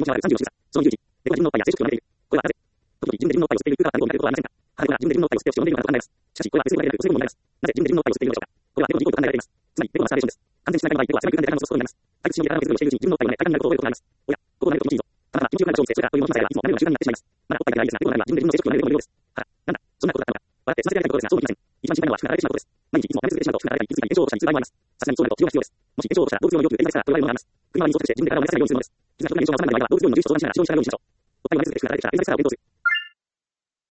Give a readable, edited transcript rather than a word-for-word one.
がある30を示唆。その21、レコは自分のおっぱいや生殖器を舐めている。これはなぜ？時に自分で自分のおっぱいを吸っている空間を見ることはありませんか？母では自分で自分のおっぱいを吸っておしを飲んでいるのかと考えます。しかし、これは別に言われると性になります。なぜ自分で自分のおっぱいを吸っているのでしょうか？これは猫の自己と考えられています。つまり、猫のマスターベーションです。完全にしない場合、猫は狭い空間で体を持つことになります。退屈しのげ体の削りをしているうちに自分のおっぱいを舐め、快感になることを覚えることがあります。おや、ここを舐めると気持ちいいぞ。ただ、気持ちよくなる場所を見つけ、それがというもののさえはいつも舐めるのが習慣になってしまいます。まだおっぱいがないですが、猫の舐めは自分で自分の生殖器を舐めることのようです。はら、なんだ、そんなことだったのか。笑ってつまずけられたことですが、そうもいきません。一番心配なのは、服がられてしまうことです。毎日いつも舐め続けてしまうと、服がられたり、傷ついたり、炎症を起こしたりする場合もあります。さすがにそうなると治療が必要です。もし炎症を起こしたら、動物病の医局へ行ったりしたら、と言われるものがあります。国は水を尽くして自分で体を満たせないようにするのです。傷が人が炎症が収まらない場合は、動物病の重症相談しながら治療をしないようにしましょう。おっぱいを舐め続けて服がられてきたら、炎症を起こす。